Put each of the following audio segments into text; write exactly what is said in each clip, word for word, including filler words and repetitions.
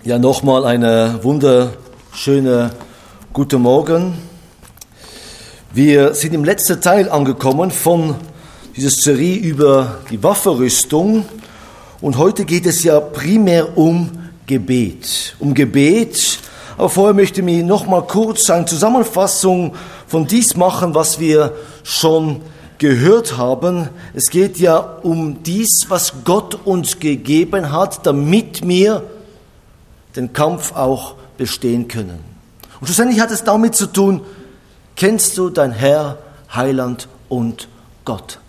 Ja, nochmal eine wunderschöne guten Morgen. Wir sind im letzten Teil angekommen von dieser Serie über die Waffenrüstung. Und heute geht es ja primär um Gebet. Um Gebet. Aber vorher möchte ich mir nochmal kurz eine Zusammenfassung von dies machen, was wir schon gehört haben. Es geht ja um dies, was Gott uns gegeben hat, damit wir den Kampf auch bestehen können. Und schlussendlich hat es damit zu tun, kennst du dein Herr, Heiland und Gott?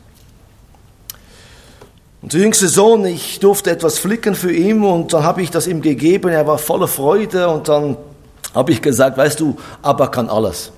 Unser jüngster Sohn, ich durfte etwas flicken für ihn und dann habe ich das ihm gegeben, er war voller Freude und dann habe ich gesagt, weißt du, Abba kann alles.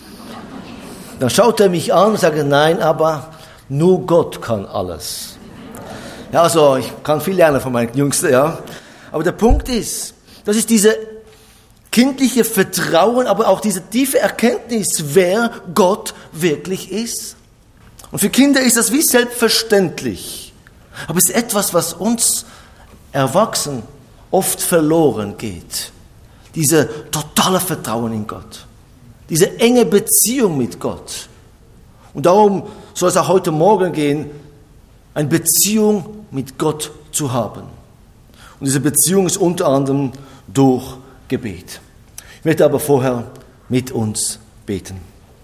Dann schaut er mich an und sagt, nein, aber nur Gott kann alles. Ja, also ich kann viel lernen von meinem Jüngsten, ja. Aber der Punkt ist, das ist diese kindliche Vertrauen, aber auch diese tiefe Erkenntnis, wer Gott wirklich ist. Und für Kinder ist das wie selbstverständlich. Aber es ist etwas, was uns Erwachsenen oft verloren geht. Diese totale Vertrauen in Gott. Diese enge Beziehung mit Gott. Und darum soll es auch heute Morgen gehen, eine Beziehung mit Gott zu haben. Und diese Beziehung ist unter anderem durch Gebet. Ich möchte aber vorher mit uns beten.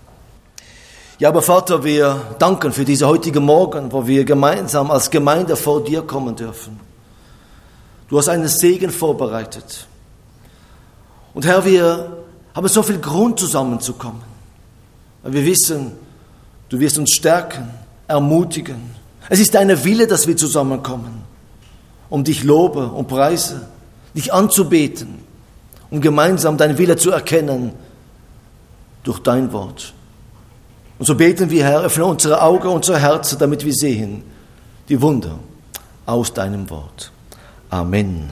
Ja, aber Vater, wir danken für diese heutige Morgen, wo wir gemeinsam als Gemeinde vor dir kommen dürfen. Du hast einen Segen vorbereitet. Und Herr, wir haben so viel Grund zusammenzukommen. Weil wir wissen, du wirst uns stärken, ermutigen. Es ist dein Wille, dass wir zusammenkommen, um dich lobe und preise, dich anzubeten, um gemeinsam deinen Wille zu erkennen durch dein Wort. Und so beten wir, Herr, öffne unsere Augen, unsere Herzen, damit wir sehen die Wunder aus deinem Wort. Amen.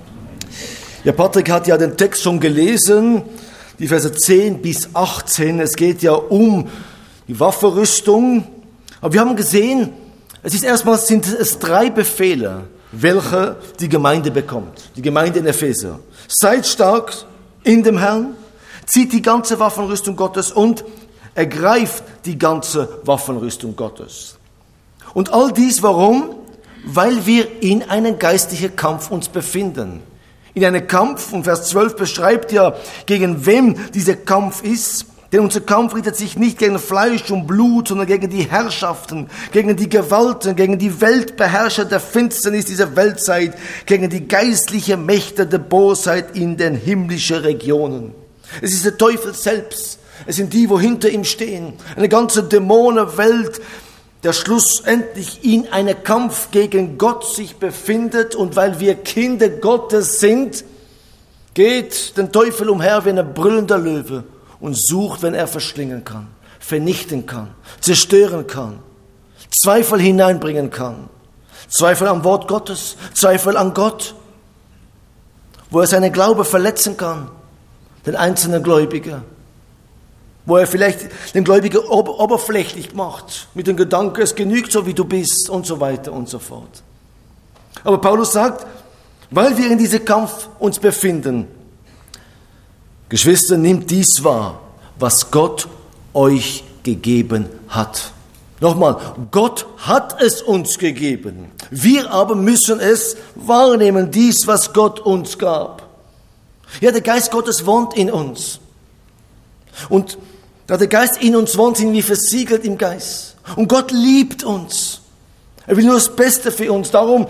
Ja, Patrick hat ja den Text schon gelesen, die Verse zehn bis achtzehn. Es geht ja um die Waffenrüstung. Aber wir haben gesehen, es ist erstmal sind es drei Befehle, welche die Gemeinde bekommt. Die Gemeinde in Epheser. Seid stark in dem Herrn, zieht die ganze Waffenrüstung Gottes und ergreift die ganze Waffenrüstung Gottes. Und all dies warum? Weil wir in einem geistlichen Kampf uns befinden. In einem Kampf, und Vers zwölf beschreibt ja, gegen wem dieser Kampf ist. Denn unser Kampf richtet sich nicht gegen Fleisch und Blut, sondern gegen die Herrschaften, gegen die Gewalten, gegen die Weltbeherrscher der Finsternis dieser Weltzeit, gegen die geistlichen Mächte der Bosheit in den himmlischen Regionen. Es ist der Teufel selbst. Es sind die, wo hinter ihm stehen. Eine ganze Dämonenwelt, der schlussendlich in einem Kampf gegen Gott sich befindet. Und weil wir Kinder Gottes sind, geht der Teufel umher wie ein brüllender Löwe und sucht, wenn er verschlingen kann, vernichten kann, zerstören kann, Zweifel hineinbringen kann. Zweifel am Wort Gottes, Zweifel an Gott, wo er seinen Glaube verletzen kann, den einzelnen Gläubigen. Wo er vielleicht den Gläubigen ober- oberflächlich macht, mit dem Gedanken, es genügt so, wie du bist und so weiter und so fort. Aber Paulus sagt, weil wir in diesem Kampf uns befinden, Geschwister, nehmt dies wahr, was Gott euch gegeben hat. Nochmal, Gott hat es uns gegeben. Wir aber müssen es wahrnehmen, dies, was Gott uns gab. Ja, der Geist Gottes wohnt in uns. Und da der Geist in uns wohnt, sind wir versiegelt im Geist. Und Gott liebt uns. Er will nur das Beste für uns. Darum,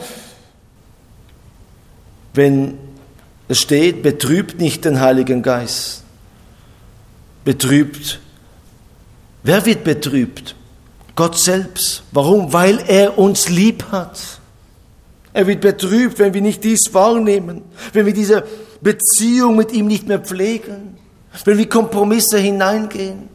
wenn es steht, betrübt nicht den Heiligen Geist. Betrübt. Wer wird betrübt? Gott selbst. Warum? Weil er uns lieb hat. Er wird betrübt, wenn wir nicht dies wahrnehmen. Wenn wir diese Beziehung mit ihm nicht mehr pflegen. Wenn wir Kompromisse hineingehen.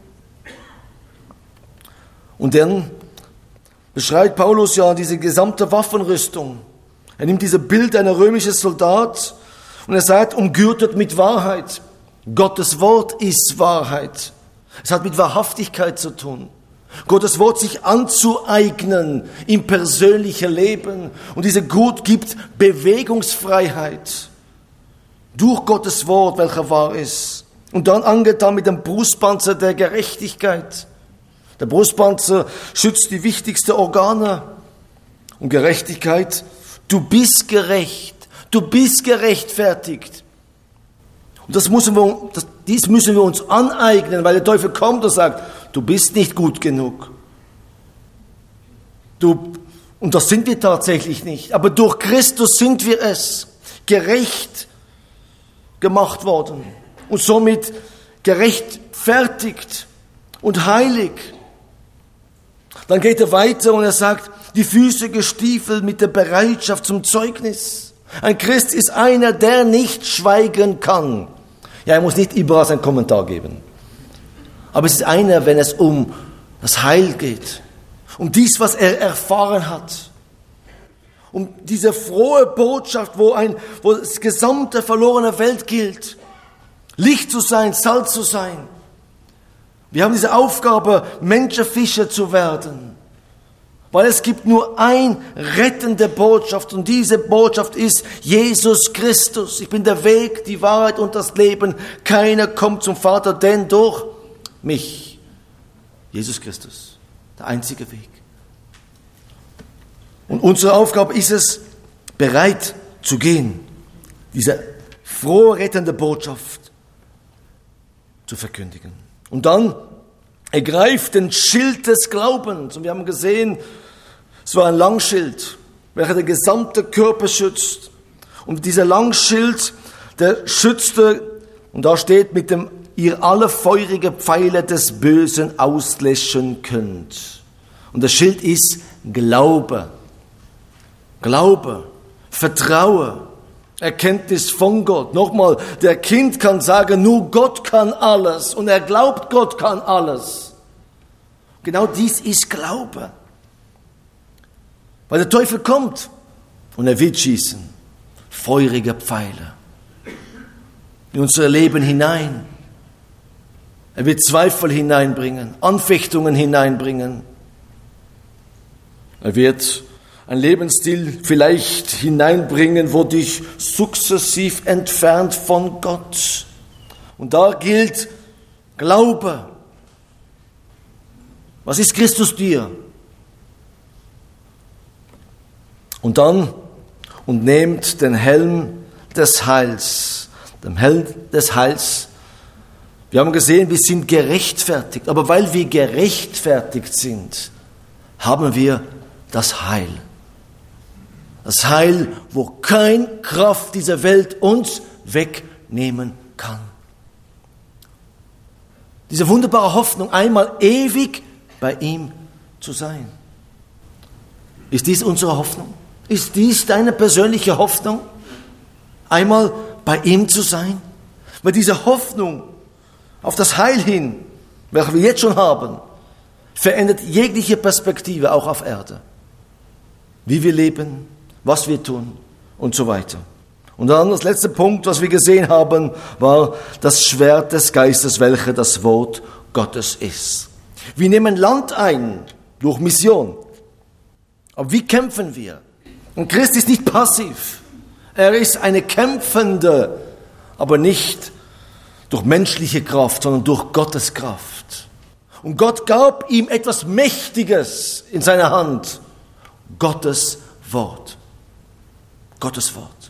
Und dann beschreibt Paulus ja diese gesamte Waffenrüstung. Er nimmt dieses Bild einer römischen Soldat und er sagt, umgürtet mit Wahrheit. Gottes Wort ist Wahrheit. Es hat mit Wahrhaftigkeit zu tun. Gottes Wort sich anzueignen im persönlichen Leben. Und diese Gut gibt Bewegungsfreiheit. durch Gottes Wort, welcher wahr ist. Und dann angetan mit dem Brustpanzer der Gerechtigkeit. Der Brustpanzer schützt die wichtigsten Organe. Und Gerechtigkeit, du bist gerecht, du bist gerechtfertigt. Und das müssen wir, das, dies müssen wir uns aneignen, weil der Teufel kommt und sagt, du bist nicht gut genug. Du, und das sind wir tatsächlich nicht. Aber durch Christus sind wir es, gerecht gemacht worden und somit gerechtfertigt und heilig. Dann geht er weiter und er sagt, die Füße gestiefelt mit der Bereitschaft zum Zeugnis. Ein Christ ist einer, der nicht schweigen kann. Ja, er muss nicht überall seinen Kommentar geben. Aber es ist einer, wenn es um das Heil geht, um dies, was er erfahren hat, um diese frohe Botschaft, wo, ein, wo das gesamte verlorene Welt gilt, Licht zu sein, Salz zu sein. Wir haben diese Aufgabe, Menschenfischer zu werden, weil es gibt nur eine rettende Botschaft und diese Botschaft ist Jesus Christus. Ich bin der Weg, die Wahrheit und das Leben. Keiner kommt zum Vater, denn durch mich. Jesus Christus, der einzige Weg. Und unsere Aufgabe ist es, bereit zu gehen, diese frohe, rettende Botschaft zu verkündigen. Und dann ergreift den Schild des Glaubens. Und wir haben gesehen, es war ein Langschild, welcher den gesamten Körper schützt. Und dieser Langschild, der schützte, und da steht, mit dem ihr alle feurige Pfeile des Bösen auslöschen könnt. Und das Schild ist Glaube. Glaube, Vertraue, Erkenntnis von Gott. Nochmal, der Kind kann sagen, nur Gott kann alles. Und er glaubt, Gott kann alles. Genau dies ist Glaube. Weil der Teufel kommt und er will schießen. Feurige Pfeile in unser Leben hinein. Er wird Zweifel hineinbringen, Anfechtungen hineinbringen. Er wird ein Lebensstil vielleicht hineinbringen, wo dich sukzessiv entfernt von Gott. Und da gilt Glaube. Was ist Christus dir? Und dann, und nehmt den Helm des Heils. Den Helm des Heils. Wir haben gesehen, wir sind gerechtfertigt. Aber weil wir gerechtfertigt sind, haben wir das Heil. Das Heil, wo keine Kraft dieser Welt uns wegnehmen kann. Diese wunderbare Hoffnung, einmal ewig bei ihm zu sein. Ist dies unsere Hoffnung? Ist dies deine persönliche Hoffnung? Einmal bei ihm zu sein? Weil diese Hoffnung auf das Heil hin, welches wir jetzt schon haben, verändert jegliche Perspektive auch auf Erde. Wie wir leben, was wir tun und so weiter. Und dann das letzte Punkt, was wir gesehen haben, war das Schwert des Geistes, welches das Wort Gottes ist. Wir nehmen Land ein durch Mission. Aber wie kämpfen wir? Und Christ ist nicht passiv. Er ist eine kämpfende, aber nicht durch menschliche Kraft, sondern durch Gottes Kraft. Und Gott gab ihm etwas Mächtiges in seiner Hand. Gottes Wort. Gottes Wort.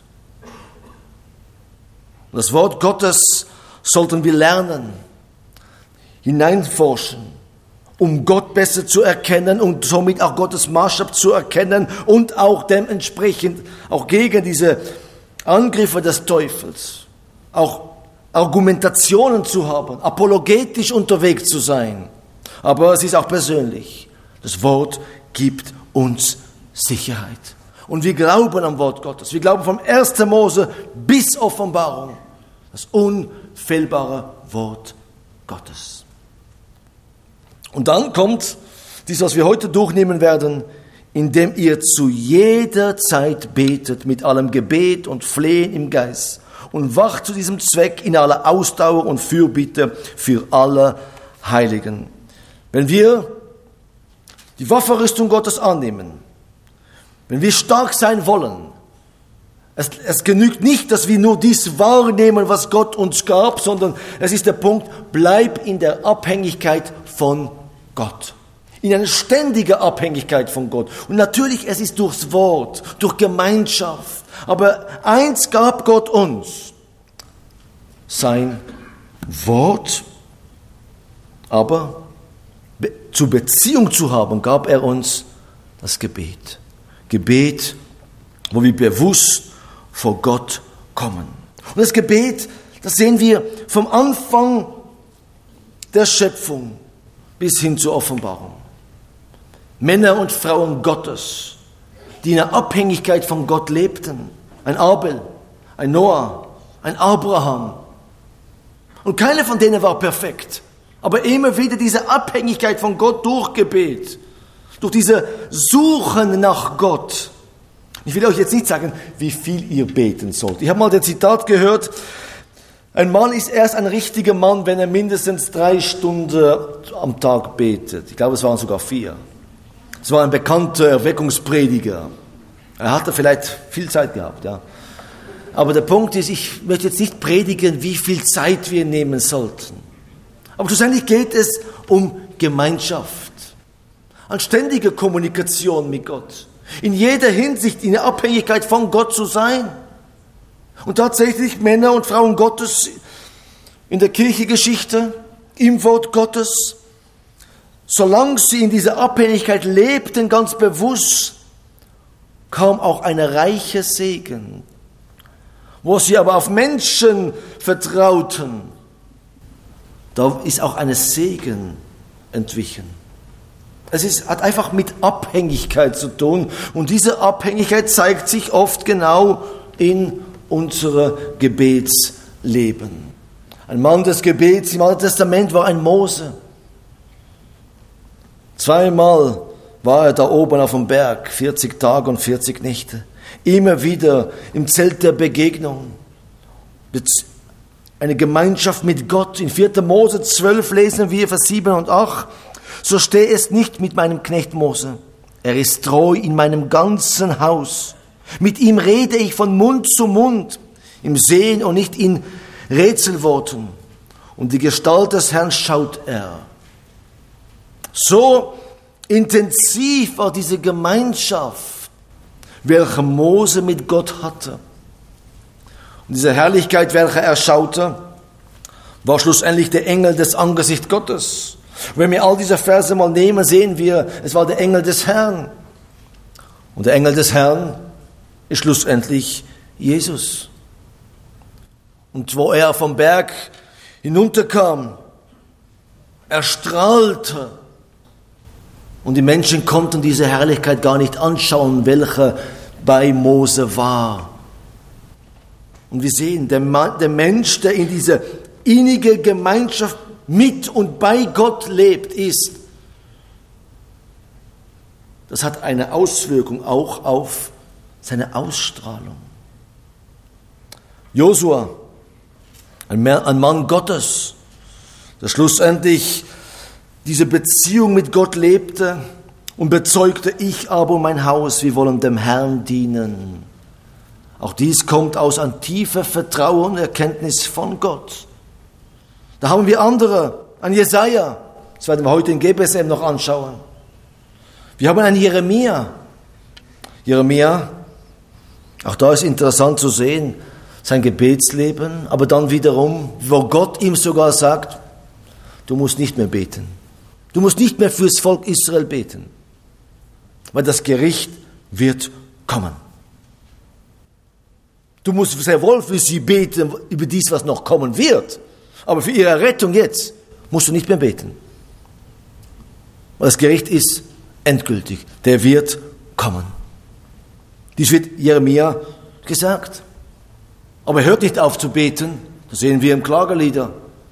Und das Wort Gottes sollten wir lernen, hineinforschen, um Gott besser zu erkennen und somit auch Gottes Maßstab zu erkennen und auch dementsprechend auch gegen diese Angriffe des Teufels auch Argumentationen zu haben, apologetisch unterwegs zu sein. Aber es ist auch persönlich. Das Wort gibt uns Sicherheit. Und wir glauben am Wort Gottes. Wir glauben vom ersten Mose bis Offenbarung. Das unfehlbare Wort Gottes. Und dann kommt dies, was wir heute durchnehmen werden, indem ihr zu jeder Zeit betet mit allem Gebet und Flehen im Geist und wacht zu diesem Zweck in aller Ausdauer und Fürbitte für alle Heiligen. Wenn wir die Waffenrüstung Gottes annehmen, wenn wir stark sein wollen, Es, es genügt nicht, dass wir nur dies wahrnehmen, was Gott uns gab, sondern es ist der Punkt, bleib in der Abhängigkeit von Gott. In einer ständigen Abhängigkeit von Gott. Und natürlich, es ist durchs Wort, durch Gemeinschaft. Aber eins gab Gott uns, sein Wort, aber be- zur Beziehung zu haben, gab er uns das Gebet. Gebet, wo wir bewusst vor Gott kommen. Und das Gebet, das sehen wir vom Anfang der Schöpfung bis hin zur Offenbarung. Männer und Frauen Gottes, die in der Abhängigkeit von Gott lebten. Ein Abel, ein Noah, ein Abraham. Und keiner von denen war perfekt. Aber immer wieder diese Abhängigkeit von Gott durch Gebet. Durch diese Suchen nach Gott. Ich will euch jetzt nicht sagen, wie viel ihr beten sollt. Ich habe mal das Zitat gehört, ein Mann ist erst ein richtiger Mann, wenn er mindestens drei Stunden am Tag betet. Ich glaube, es waren sogar vier. Es war ein bekannter Erweckungsprediger. Er hatte vielleicht viel Zeit gehabt, ja. Aber der Punkt ist, ich möchte jetzt nicht predigen, wie viel Zeit wir nehmen sollten. Aber schlussendlich geht es um Gemeinschaft, an ständige Kommunikation mit Gott. In jeder Hinsicht in der Abhängigkeit von Gott zu sein. Und tatsächlich Männer und Frauen Gottes in der Kirchengeschichte, im Wort Gottes, solange sie in dieser Abhängigkeit lebten, ganz bewusst, kam auch ein reicher Segen. Wo sie aber auf Menschen vertrauten, da ist auch ein Segen entwichen. Es ist, hat einfach mit Abhängigkeit zu tun. Und diese Abhängigkeit zeigt sich oft genau in unserem Gebetsleben. Ein Mann des Gebets im Alten Testament war ein Mose. Zweimal war er da oben auf dem Berg, vierzig Tage und vierzig Nächte. Immer wieder im Zelt der Begegnung. Eine Gemeinschaft mit Gott. In vierter Mose zwölf lesen wir, Vers sieben und acht. So stehe es nicht mit meinem Knecht Mose. Er ist treu in meinem ganzen Haus. Mit ihm rede ich von Mund zu Mund, im Sehen und nicht in Rätselworten. Und die Gestalt des Herrn schaut er. So intensiv war diese Gemeinschaft, welche Mose mit Gott hatte. Und diese Herrlichkeit, welche er schaute, war schlussendlich der Engel des Angesichts Gottes. Wenn wir all diese Verse mal nehmen, sehen wir, es war der Engel des Herrn. Und der Engel des Herrn ist schlussendlich Jesus. Und wo er vom Berg hinunterkam, er strahlte. Und die Menschen konnten diese Herrlichkeit gar nicht anschauen, welche bei Mose war. Und wir sehen, der, Mann, der Mensch, der in dieser innige Gemeinschaft mit und bei Gott lebt, ist, das hat eine Auswirkung auch auf seine Ausstrahlung. Josua, ein Mann Gottes, der schlussendlich diese Beziehung mit Gott lebte und bezeugte, ich aber und mein Haus, wir wollen dem Herrn dienen. Auch dies kommt aus einem tiefen Vertrauen und Erkenntnis von Gott. Da haben wir andere, ein Jesaja, das werden wir heute in G B S M noch anschauen. Wir haben einen Jeremia. Jeremia, auch da ist interessant zu sehen, sein Gebetsleben, aber dann wiederum, wo Gott ihm sogar sagt, du musst nicht mehr beten. Du musst nicht mehr fürs Volk Israel beten, weil das Gericht wird kommen. Du musst sehr wohl für sie beten über dies, was noch kommen wird, aber für ihre Rettung jetzt musst du nicht mehr beten. Weil das Gericht ist endgültig, der wird kommen. Dies wird Jeremia gesagt. Aber er hört nicht auf zu beten, das sehen wir im Klagelieder.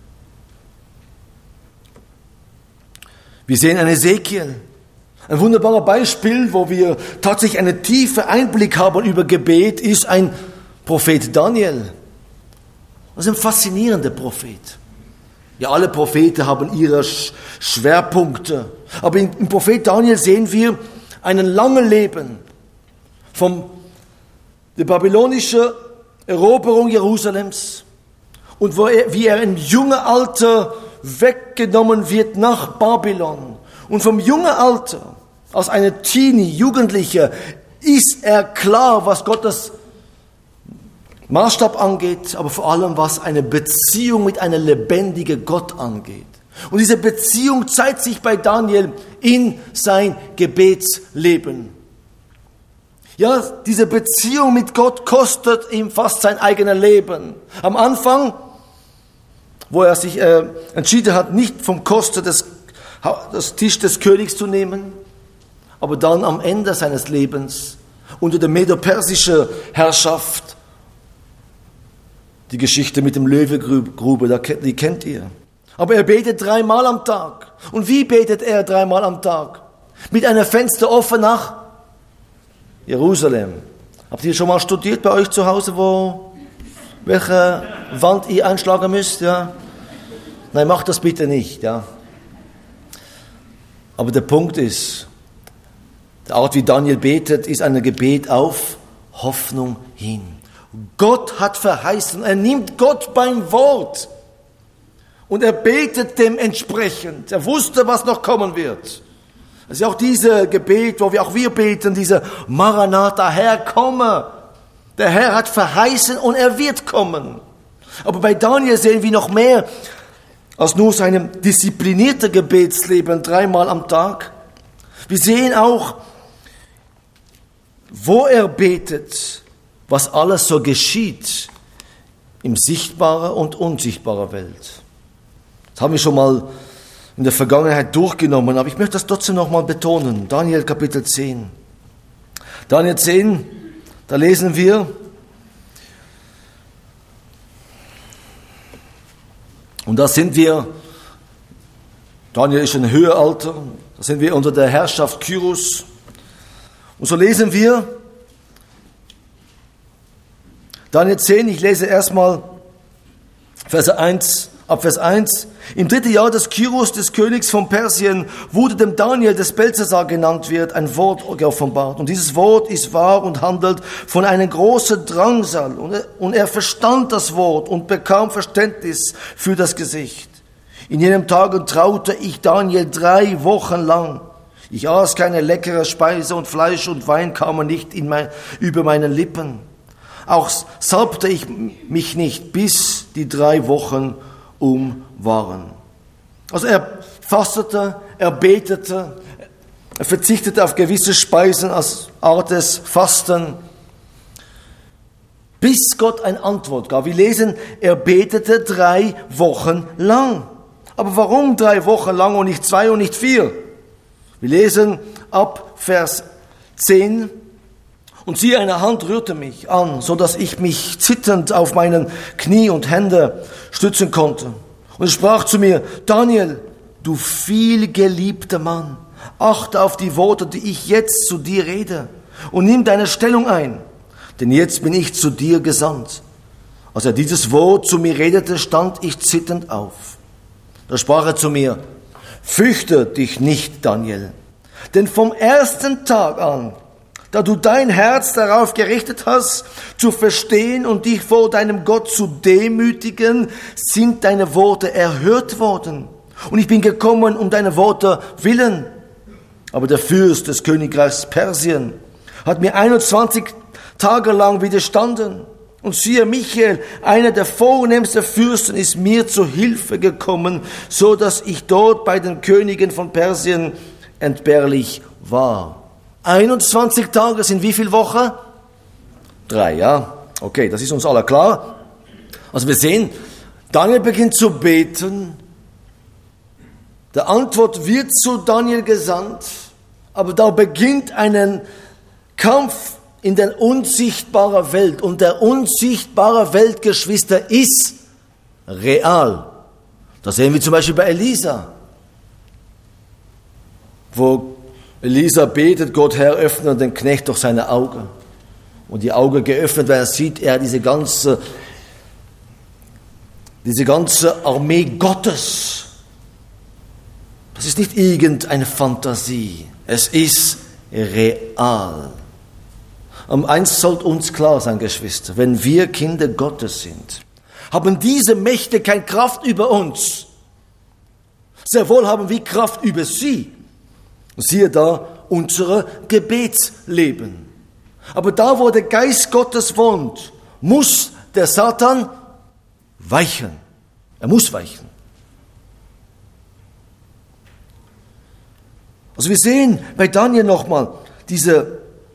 Wir sehen einen Ezekiel, ein wunderbares Beispiel, wo wir tatsächlich einen tiefen Einblick haben über Gebet, ist ein Prophet Daniel. Das ist ein faszinierender Prophet. Ja, alle Propheten haben ihre Schwerpunkte. Aber im Prophet Daniel sehen wir einen langen Leben vom die babylonische Eroberung Jerusalems und wo er, wie er im jungen Alter weggenommen wird nach Babylon. Und vom jungen Alter, als eine Teenie, Jugendliche, ist er klar, was Gottes Maßstab angeht, aber vor allem, was eine Beziehung mit einem lebendigen Gott angeht. Und diese Beziehung zeigt sich bei Daniel in sein Gebetsleben. Ja, diese Beziehung mit Gott kostet ihm fast sein eigenes Leben. Am Anfang, wo er sich äh, entschieden hat, nicht vom Kosten des, des Tisch des Königs zu nehmen, aber dann am Ende seines Lebens unter der medo-persischen Herrschaft, die Geschichte mit dem Löwegrube, die kennt ihr. Aber er betet dreimal am Tag. Und wie betet er dreimal am Tag? Mit einem Fenster offen nach Jerusalem. Habt ihr schon mal studiert bei euch zu Hause, wo, welche Wand ihr einschlagen müsst? Ja? Nein, macht das bitte nicht. Ja? Aber der Punkt ist, die Art, wie Daniel betet, ist ein Gebet auf Hoffnung hin. Gott hat verheißen, er nimmt Gott beim Wort und er betet dementsprechend. Er wusste, was noch kommen wird. Es ist auch dieses Gebet, wo wir auch wir beten, diese Maranatha, Herr, komme. Der Herr hat verheißen und er wird kommen. Aber bei Daniel sehen wir noch mehr als nur seinem disziplinierten Gebetsleben dreimal am Tag. Wir sehen auch, wo er betet, was alles so geschieht im sichtbaren und unsichtbaren Welt. Das haben wir schon mal in der Vergangenheit durchgenommen, aber ich möchte das trotzdem noch mal betonen. Daniel Kapitel zehn. Daniel zehn, da lesen wir, und da sind wir, Daniel ist schon im Höhealter, da sind wir unter der Herrschaft Kyros. Und so lesen wir, Daniel zehn, ich lese erstmal Verse eins, ab Vers eins. Im dritten Jahr des Kyros, des Königs von Persien, wurde dem Daniel, des Belzesar genannt wird, ein Wort geoffenbart. Und dieses Wort ist wahr und handelt von einem großen Drangsal. Und er, und er verstand das Wort und bekam Verständnis für das Gesicht. In jenem Tage traute ich Daniel drei Wochen lang. Ich aß keine leckere Speise und Fleisch und Wein kamen nicht in mein, über meine Lippen. Auch salbte ich mich nicht, bis die drei Wochen um waren. Also er fastete, er betete, er verzichtete auf gewisse Speisen als Art des Fasten, bis Gott eine Antwort gab. Wir lesen, er betete drei Wochen lang. Aber warum drei Wochen lang und nicht zwei und nicht vier? Wir lesen ab Vers zehn. Und siehe, eine Hand rührte mich an, so dass ich mich zitternd auf meinen Knie und Hände stützen konnte. Und es sprach zu mir, Daniel, du vielgeliebter Mann, achte auf die Worte, die ich jetzt zu dir rede, und nimm deine Stellung ein, denn jetzt bin ich zu dir gesandt. Als er dieses Wort zu mir redete, stand ich zitternd auf. Da sprach er zu mir, fürchte dich nicht, Daniel, denn vom ersten Tag an, da du dein Herz darauf gerichtet hast, zu verstehen und dich vor deinem Gott zu demütigen, sind deine Worte erhört worden. Und ich bin gekommen um deine Worte willen. Aber der Fürst des Königreichs Persien hat mir einundzwanzig Tage lang widerstanden. Und siehe, Michael, einer der vornehmsten Fürsten, ist mir zu Hilfe gekommen, so dass ich dort bei den Königen von Persien entbehrlich war. einundzwanzig Tage sind wie viele Wochen? Drei, ja. Okay, das ist uns alle klar. Also wir sehen, Daniel beginnt zu beten. Der Antwort wird zu Daniel gesandt. Aber da beginnt ein Kampf in der unsichtbaren Welt. Und der unsichtbare Welt, Geschwister, ist real. Das sehen wir zum Beispiel bei Elisa, wo Elisa betet, Gott, Herr, öffne den Knecht durch seine Augen. Und die Augen geöffnet, weil er sieht, er diese ganze, diese ganze Armee Gottes. Das ist nicht irgendeine Fantasie. Es ist real. Um eins sollte uns klar sein, Geschwister, wenn wir Kinder Gottes sind, haben diese Mächte keine Kraft über uns. Sehr wohl haben wir Kraft über sie. Siehe da, unser Gebetsleben. Aber da, wo der Geist Gottes wohnt, muss der Satan weichen. Er muss weichen. Also wir sehen bei Daniel nochmal dieser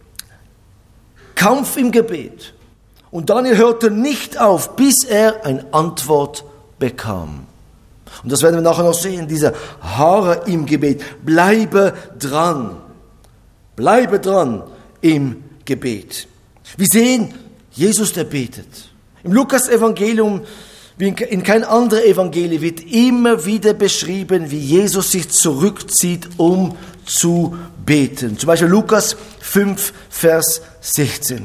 Kampf im Gebet. Und Daniel hörte nicht auf, bis er eine Antwort bekam. Und das werden wir nachher noch sehen, dieser Harre im Gebet. Bleibe dran. Bleibe dran im Gebet. Wir sehen, Jesus, der betet. Im Lukas-Evangelium, wie in kein anderes Evangelium, wird immer wieder beschrieben, wie Jesus sich zurückzieht, um zu beten. Zum Beispiel Lukas fünf, Vers sechzehn.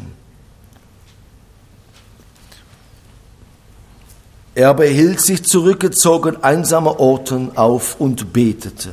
Er aber hielt sich zurückgezogen, einsamer Orten auf und betete.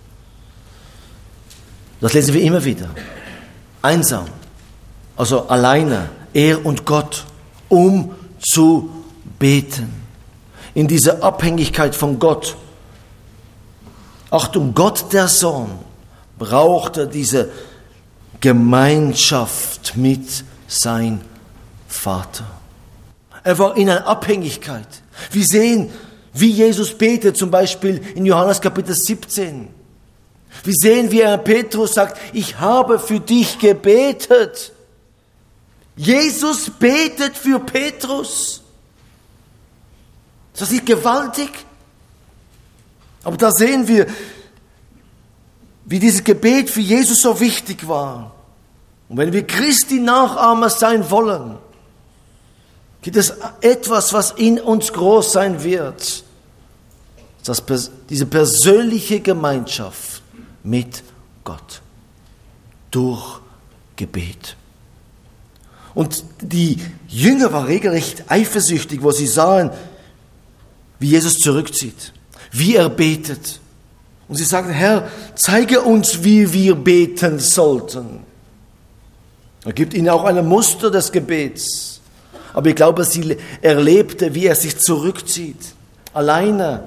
Das lesen wir immer wieder. Einsam, also alleine, er und Gott, um zu beten. In dieser Abhängigkeit von Gott. Achtung, Gott der Sohn brauchte diese Gemeinschaft mit seinem Vater. Er war in einer Abhängigkeit. Wir sehen, wie Jesus betet, zum Beispiel in Johannes Kapitel siebzehn. Wir sehen, wie er Petrus sagt, ich habe für dich gebetet. Jesus betet für Petrus. Das ist gewaltig. Aber da sehen wir, wie dieses Gebet für Jesus so wichtig war. Und wenn wir Christi Nachahmer sein wollen, gibt es etwas, was in uns groß sein wird. Das, diese persönliche Gemeinschaft mit Gott. Durch Gebet. Und die Jünger waren regelrecht eifersüchtig, wo sie sahen, wie Jesus zurückzieht, wie er betet. Und sie sagten, Herr, zeige uns, wie wir beten sollten. Er gibt ihnen auch ein Muster des Gebets. Aber ich glaube, sie erlebte, wie er sich zurückzieht, alleine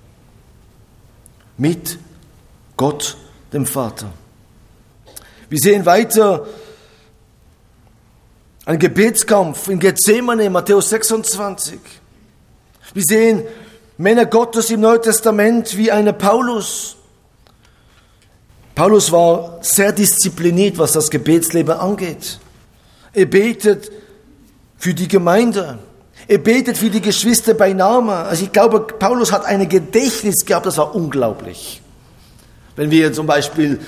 mit Gott, dem Vater. Wir sehen weiter einen Gebetskampf in Gethsemane, Matthäus sechsundzwanzig. Wir sehen Männer Gottes im Neuen Testament wie eine Paulus. Paulus war sehr diszipliniert, was das Gebetsleben angeht. Er betet für die Gemeinde. Er betet für die Geschwister bei Namen. Also ich glaube, Paulus hat ein Gedächtnis gehabt, das war unglaublich. Wenn wir zum Beispiel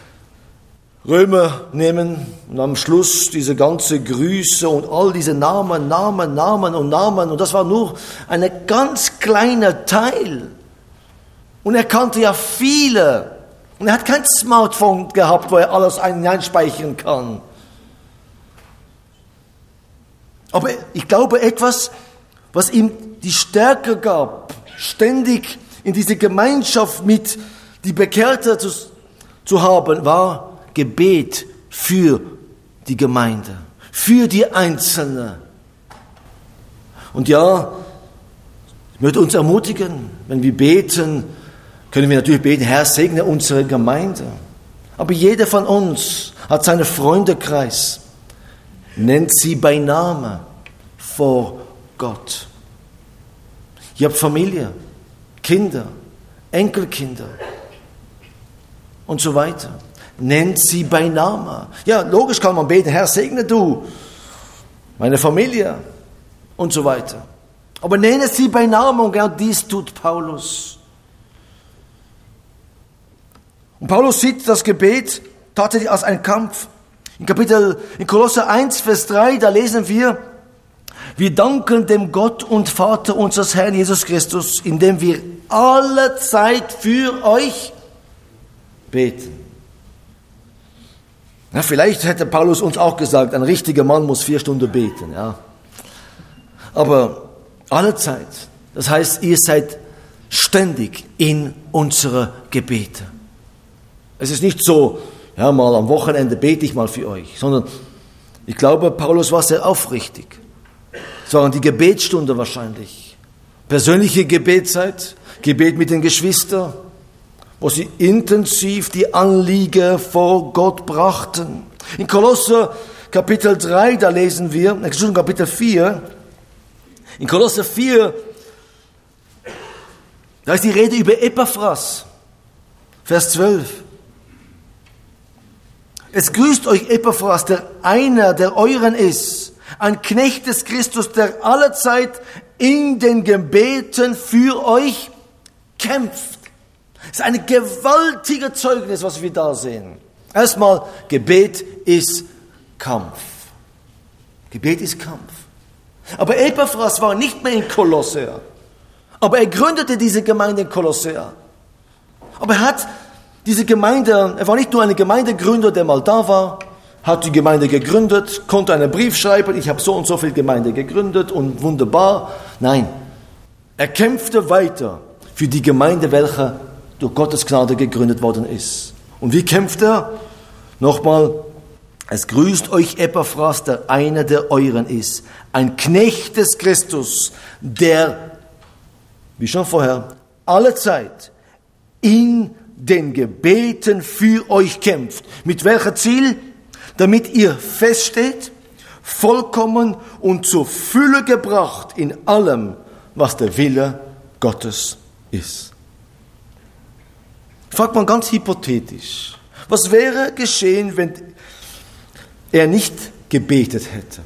Römer nehmen und am Schluss diese ganze Grüße und all diese Namen, Namen, Namen und Namen. Und das war nur ein ganz kleiner Teil. Und er kannte ja viele. Und er hat kein Smartphone gehabt, wo er alles hineinspeichern kann. Aber ich glaube, etwas, was ihm die Stärke gab, ständig in diese Gemeinschaft mit die Bekehrten zu, zu haben, war Gebet für die Gemeinde, für die Einzelnen. Und ja, ich möchte uns ermutigen, wenn wir beten, können wir natürlich beten, Herr, segne unsere Gemeinde. Aber jeder von uns hat seinen Freundekreis. Nennt sie bei Namen vor Gott. Ihr habt Familie, Kinder, Enkelkinder und so weiter. Nennt sie bei Namen. Ja, logisch kann man beten, Herr, segne du meine Familie und so weiter. Aber nenne sie bei Namen und genau dies tut Paulus. Und Paulus sieht das Gebet tatsächlich als einen Kampf. In Kapitel, in Kolosser eins, Vers drei, da lesen wir, wir danken dem Gott und Vater unseres Herrn Jesus Christus, indem wir alle Zeit für euch beten. Ja, vielleicht hätte Paulus uns auch gesagt, ein richtiger Mann muss vier Stunden beten. Ja. Aber alle Zeit, das heißt, ihr seid ständig in unsere Gebete. Es ist nicht so, ja, mal am Wochenende bete ich mal für euch, sondern Ich glaube, Paulus war sehr aufrichtig. Es waren die Gebetsstunde wahrscheinlich. Persönliche Gebetszeit, Gebet mit den Geschwistern, wo sie intensiv die Anliegen vor Gott brachten. In Kolosser Kapitel drei, da lesen wir, Entschuldigung, Kapitel vier, in Kolosser vier, da ist die Rede über Epaphras, Vers zwölf. Es grüßt euch Epaphras, der einer der euren ist, ein Knecht des Christus, der allezeit in den Gebeten für euch kämpft. Es ist ein gewaltiges Zeugnis, was wir da sehen. Erstmal, Gebet ist Kampf. Gebet ist Kampf. Aber Epaphras war nicht mehr in Kolossä. Aber er gründete diese Gemeinde in Kolossä. Aber er hat diese Gemeinde, er war nicht nur ein Gemeindegründer, der mal da war, hat die Gemeinde gegründet, konnte einen Brief schreiben, ich habe so und so viel Gemeinde gegründet und wunderbar. Nein, er kämpfte weiter für die Gemeinde, welche durch Gottes Gnade gegründet worden ist. Und wie kämpft er? Nochmal, es grüßt euch Epaphras, der einer der euren ist, ein Knecht des Christus, der, wie schon vorher, allezeit in den Gebeten für euch kämpft. Mit welchem Ziel? Damit ihr feststeht, vollkommen und zur Fülle gebracht in allem, was der Wille Gottes ist. Fragt man ganz hypothetisch, was wäre geschehen, wenn er nicht gebetet hätte?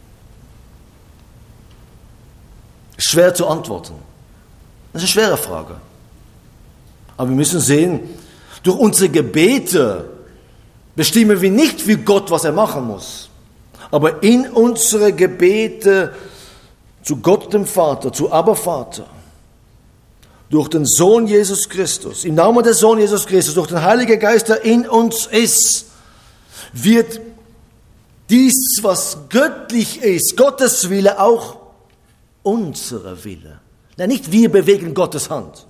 Schwer zu antworten. Das ist eine schwere Frage. Aber wir müssen sehen, durch unsere Gebete bestimmen wir nicht wie Gott, was er machen muss. Aber in unsere Gebete zu Gott dem Vater, zu Abba Vater, durch den Sohn Jesus Christus, im Namen des Sohn Jesus Christus, durch den Heiligen Geist, der in uns ist, wird dies, was göttlich ist, Gottes Wille, auch unsere Wille. Nein, nicht wir bewegen Gottes Hand.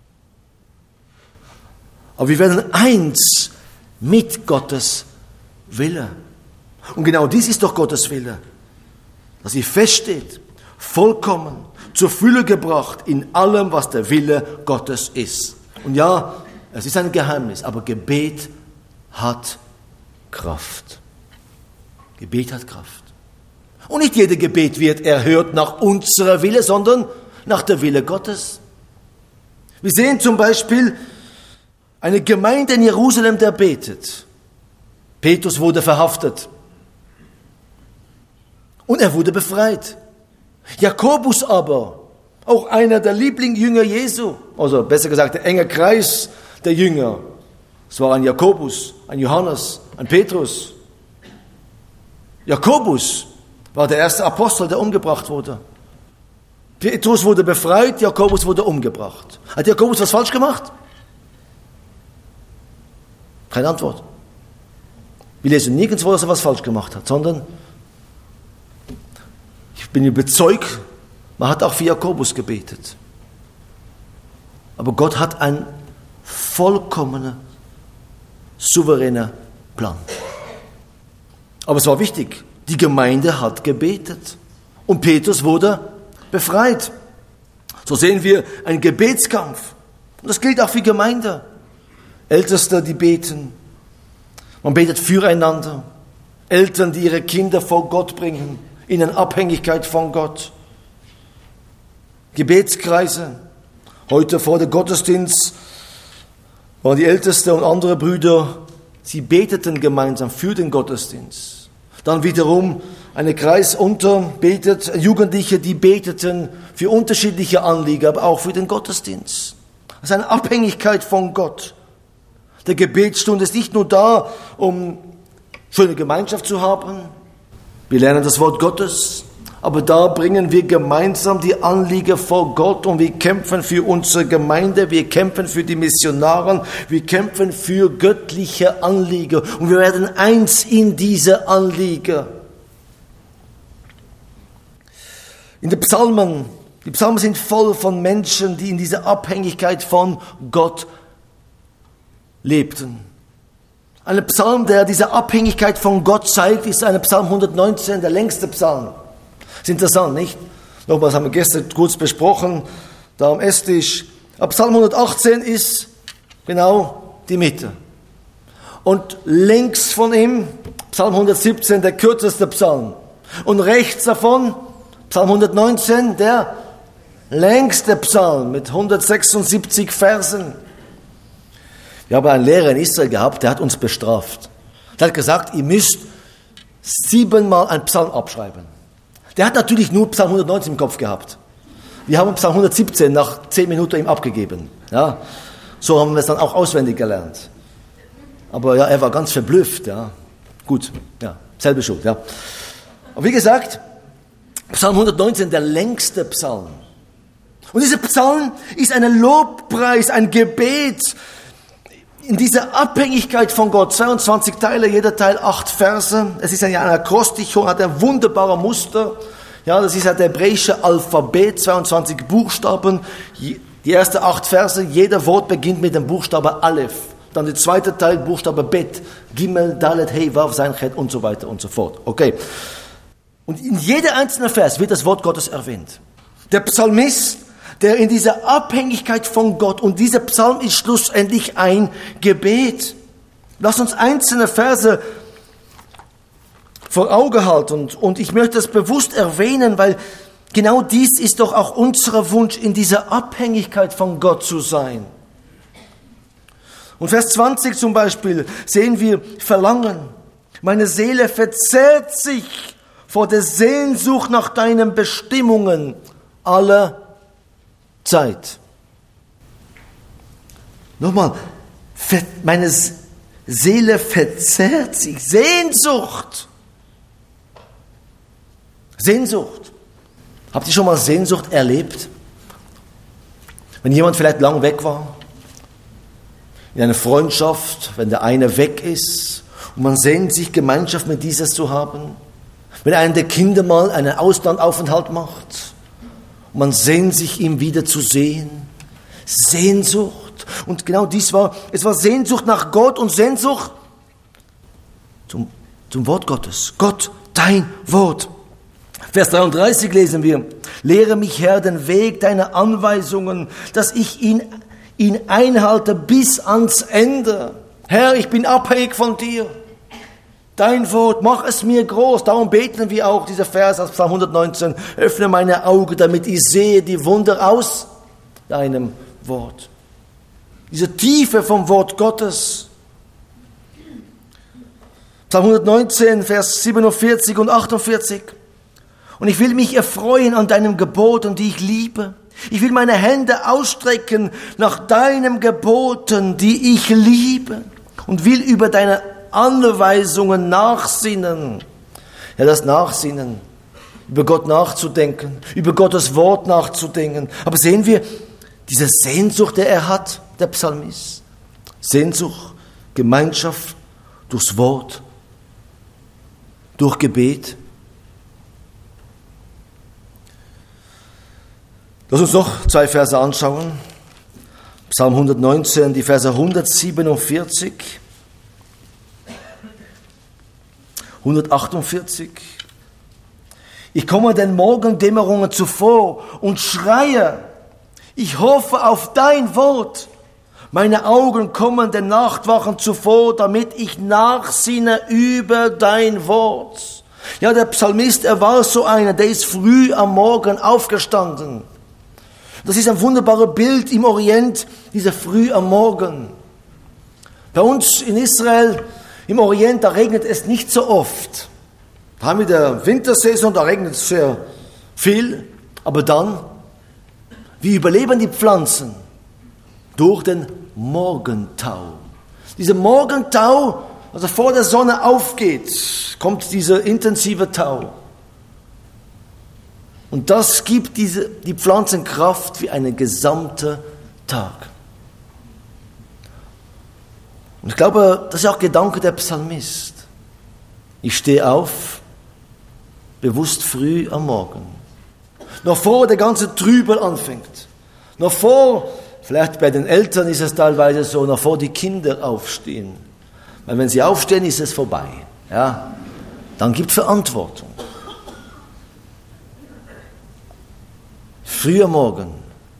Aber wir werden eins mit Gottes Wille. Und genau dies ist doch Gottes Wille, dass ihr feststeht, vollkommen, zur Fülle gebracht in allem, was der Wille Gottes ist. Und ja, es ist ein Geheimnis, aber Gebet hat Kraft. Gebet hat Kraft. Und nicht jeder Gebet wird erhört nach unserer Wille, sondern nach der Wille Gottes. Wir sehen zum Beispiel eine Gemeinde in Jerusalem, der betet. Petrus wurde verhaftet. Und er wurde befreit. Jakobus aber, auch einer der Lieblingsjünger Jesu, also besser gesagt der enge Kreis der Jünger. Es war ein Jakobus, ein Johannes, ein Petrus. Jakobus war der erste Apostel, der umgebracht wurde. Petrus wurde befreit, Jakobus wurde umgebracht. Hat Jakobus was falsch gemacht? Keine Antwort. Wir lesen nirgendwo, dass er was falsch gemacht hat, sondern ich bin überzeugt, man hat auch für Jakobus gebetet. Aber Gott hat einen vollkommenen, souveränen Plan. Aber es war wichtig, die Gemeinde hat gebetet. Und Petrus wurde befreit. So sehen wir einen Gebetskampf. Und das gilt auch für Gemeinde. Älteste, die beten. Man betet füreinander. Eltern, die ihre Kinder vor Gott bringen, in Abhängigkeit von Gott. Gebetskreise. Heute vor dem Gottesdienst waren die Ältesten und andere Brüder, sie beteten gemeinsam für den Gottesdienst. Dann wiederum eine Kreis unter betet, Jugendliche, die beteten für unterschiedliche Anliegen, aber auch für den Gottesdienst. Das ist eine Abhängigkeit von Gott. Der Gebetsstunde ist nicht nur da, um schöne Gemeinschaft zu haben. Wir lernen das Wort Gottes, aber da bringen wir gemeinsam die Anliegen vor Gott und wir kämpfen für unsere Gemeinde, wir kämpfen für die Missionaren, wir kämpfen für göttliche Anliegen und wir werden eins in diese Anliegen. In den Psalmen, die Psalmen sind voll von Menschen, die in dieser Abhängigkeit von Gott lebten. Ein Psalm, der diese Abhängigkeit von Gott zeigt, ist ein Psalm hundertneunzehn, der längste Psalm. Das ist interessant, nicht? Nochmals haben wir gestern kurz besprochen, da am Esstisch. Aber Psalm hundertachtzehn ist genau die Mitte. Und links von ihm, Psalm hundertsiebzehn, der kürzeste Psalm. Und rechts davon, Psalm hundertneunzehn, der längste Psalm mit hundertsechsundsiebzig Versen. Wir haben einen Lehrer in Israel gehabt, der hat uns bestraft. Der hat gesagt, ihr müsst siebenmal einen Psalm abschreiben. Der hat natürlich nur Psalm hundertneunzehn im Kopf gehabt. Wir haben Psalm hundertsiebzehn nach zehn Minuten ihm abgegeben. Ja, so haben wir es dann auch auswendig gelernt. Aber ja, er war ganz verblüfft. Ja, gut, ja, selbe Schuld. Ja. Aber wie gesagt, Psalm hundertneunzehn, der längste Psalm. Und dieser Psalm ist ein Lobpreis, ein Gebet in dieser Abhängigkeit von Gott. zweiundzwanzig Teile, jeder Teil acht Verse. Es ist ein Akrostichon, hat ein wunderbares Muster. Ja, das ist ja das hebräische Alphabet, zweiundzwanzig Buchstaben. Die ersten acht Verse, jeder Wort beginnt mit dem Buchstabe Aleph. Dann der zweite Teil, Buchstabe Bet, Gimel, Dalet, Hey, Wav, Sein, Chet und so weiter und so fort. Okay. Und in jeder einzelnen Vers wird das Wort Gottes erwähnt. Der Psalmist, der in dieser Abhängigkeit von Gott, und dieser Psalm ist schlussendlich ein Gebet. Lass uns einzelne Verse vor Augen halten. Und, und ich möchte das bewusst erwähnen, weil genau dies ist doch auch unser Wunsch, in dieser Abhängigkeit von Gott zu sein. Und Vers zwanzig zum Beispiel sehen wir Verlangen. Meine Seele verzehrt sich vor der Sehnsucht nach deinen Bestimmungen aller Zeit. Nochmal, meine Seele verzehrt sich. Sehnsucht. Sehnsucht. Habt ihr schon mal Sehnsucht erlebt? Wenn jemand vielleicht lang weg war, in einer Freundschaft, wenn der eine weg ist und man sehnt sich, Gemeinschaft mit dieser zu haben. Wenn einer der Kinder mal einen Auslandaufenthalt macht, und man sehnt sich, ihn wieder zu sehen. Sehnsucht. Und genau dies war, es war Sehnsucht nach Gott und Sehnsucht zum, zum Wort Gottes. Gott, dein Wort. Vers dreiunddreißig lesen wir, lehre mich, Herr, den Weg deiner Anweisungen, dass ich ihn, ihn einhalte bis ans Ende. Herr, ich bin abhängig von dir. Dein Wort, mach es mir groß. Darum beten wir auch, dieser Vers aus Psalm hundertneunzehn. Öffne meine Augen, damit ich sehe die Wunder aus deinem Wort. Diese Tiefe vom Wort Gottes. Psalm hundertneunzehn, Vers siebenundvierzig und achtundvierzig. Und ich will mich erfreuen an deinem Geboten, die ich liebe. Ich will meine Hände ausstrecken nach deinem Geboten, die ich liebe. Und will über deine Anweisungen nachsinnen. Ja, das Nachsinnen, über Gott nachzudenken, über Gottes Wort nachzudenken. Aber sehen wir diese Sehnsucht, die er hat, der Psalmist. Sehnsucht, Gemeinschaft durchs Wort, durch Gebet. Lass uns noch zwei Verse anschauen. Psalm hundertneunzehn, die Verse hundertsiebenundvierzig. hundertachtundvierzig. Ich komme den Morgendämmerungen zuvor und schreie, ich hoffe auf dein Wort. Meine Augen kommen den Nachtwachen zuvor, damit ich nachsinne über dein Wort. Ja, der Psalmist, er war so einer, der ist früh am Morgen aufgestanden. Das ist ein wunderbares Bild im Orient, dieser früh am Morgen. Bei uns in Israel, im Orient, da regnet es nicht so oft. Da haben wir die Wintersaison, da regnet es sehr viel. Aber dann, wie überleben die Pflanzen? Durch den Morgentau. Dieser Morgentau, also vor der Sonne aufgeht, kommt dieser intensive Tau. Und das gibt diese, die Pflanzen Kraft wie einen gesamten Tag. Und ich glaube, das ist auch Gedanke der Psalmist. Ich stehe auf, bewusst früh am Morgen. Noch vor der ganze Trübel anfängt. Noch vor, vielleicht bei den Eltern ist es teilweise so, noch vor die Kinder aufstehen. Weil wenn sie aufstehen, ist es vorbei. Ja? Dann gibt es Verantwortung. Früher Morgen.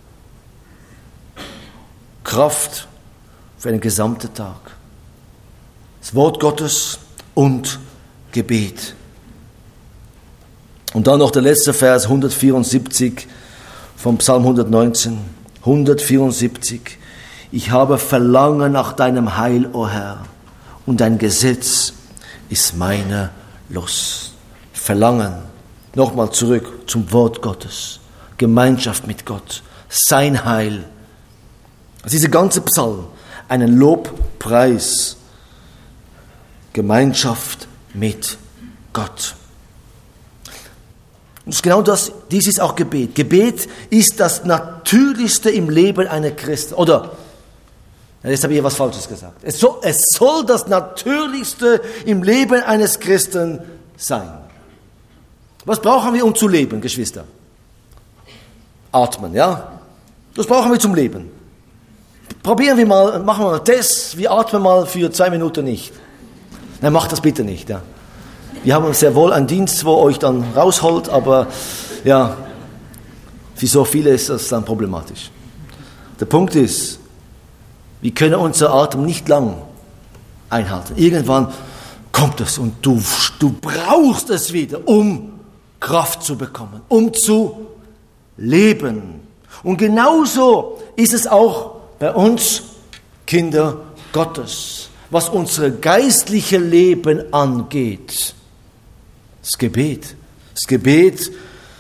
Kraft für einen gesamten Tag. Das Wort Gottes und Gebet. Und dann noch der letzte Vers, hundertvierundsiebzig vom Psalm hundertneunzehn. hundertvierundsiebzig. Ich habe Verlangen nach deinem Heil, o Herr, und dein Gesetz ist meine Lust. Verlangen. Nochmal zurück zum Wort Gottes. Gemeinschaft mit Gott. Sein Heil. Also diese ganze Psalm, einen Lobpreis. Gemeinschaft mit Gott. Und das ist genau das, dies ist auch Gebet. Gebet ist das Natürlichste im Leben einer Christen. Oder, jetzt habe ich hier was Falsches gesagt. Es soll, es soll das Natürlichste im Leben eines Christen sein. Was brauchen wir, um zu leben, Geschwister? Atmen, ja? Das brauchen wir zum Leben. Probieren wir mal, machen wir mal einen Test, wir atmen mal für zwei Minuten nicht. Nein, macht das bitte nicht, ja. Wir haben sehr wohl einen Dienst, wo euch dann rausholt, aber ja, für so viele ist das dann problematisch. Der Punkt ist, wir können unser Atem nicht lang einhalten. Irgendwann kommt es und du, du brauchst es wieder, um Kraft zu bekommen, um zu leben. Und genauso ist es auch bei uns Kinder Gottes, was unser geistliches Leben angeht. Das Gebet. Das Gebet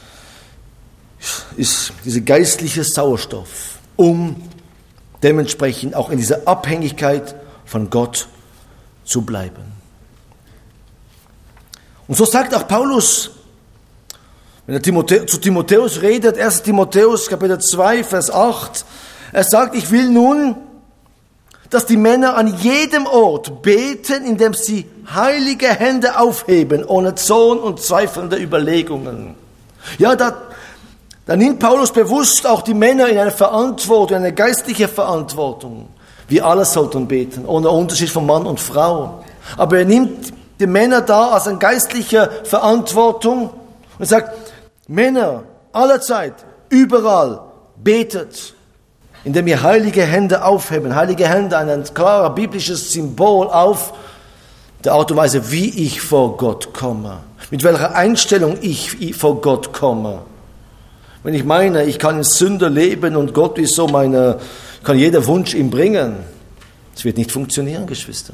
ist dieser geistliche Sauerstoff, um dementsprechend auch in dieser Abhängigkeit von Gott zu bleiben. Und so sagt auch Paulus, wenn er Timothä- zu Timotheus redet, erster Timotheus Kapitel zwei, Vers acht, er sagt, ich will nun, dass die Männer an jedem Ort beten, indem sie heilige Hände aufheben, ohne Zorn und zweifelnde Überlegungen. Ja, da, da nimmt Paulus bewusst auch die Männer in eine Verantwortung, eine geistliche Verantwortung. Wir alle sollten beten, ohne Unterschied von Mann und Frau. Aber er nimmt die Männer da als eine geistliche Verantwortung und sagt, Männer, allerzeit, überall, betet. Indem wir heilige Hände aufheben. Heilige Hände, ein klares biblisches Symbol auf der Art und Weise, wie ich vor Gott komme. Mit welcher Einstellung ich vor Gott komme. Wenn ich meine, ich kann in Sünde leben und Gott ist so meine, kann jeder Wunsch ihm bringen. Das wird nicht funktionieren, Geschwister.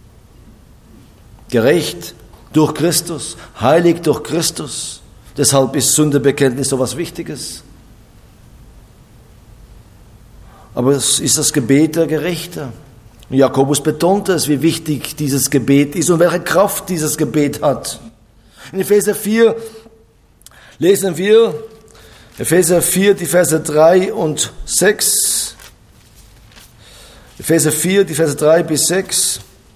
Gerecht durch Christus, heilig durch Christus. Deshalb ist Sündebekenntnis so was Wichtiges. Aber es ist das Gebet der Gerechten. Und Jakobus betont es, wie wichtig dieses Gebet ist und welche Kraft dieses Gebet hat. In Epheser vier lesen wir, Epheser vier, die Verse drei und sechs. Epheser vier, die Verse drei bis sechs.